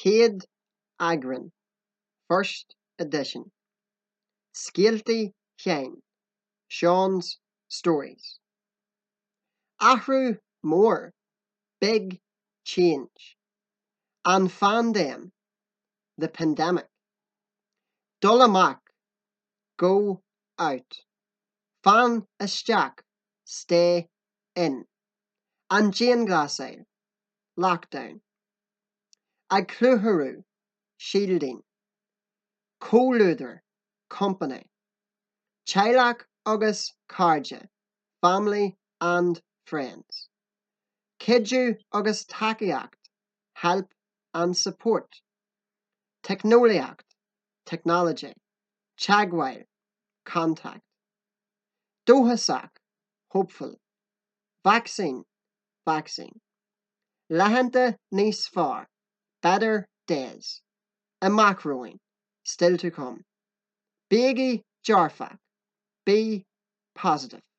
Céad Agran, First Edition. Scialtaí Chéin, Sean's Stories. Ahrú mór, Big Change. An Fandéim, The Pandemic. Dul amach, Go Out. Fan isteach, Stay In. An Déanglasail, Lockdown. Ag clúthú, Shielding. Cólúdar, Company. Teaghlach agus cairde, Family and Friends. Cuidiú agus tacaíocht, Help and Support. Technoliacht, Technology. Teagmhail, Contact. Dóthasach, Hopeful. Vaccine, Vaccine. Leathanta níos fearr, Better Days. Amachróin, Still to Come. Bígí dearfach, Be Positive.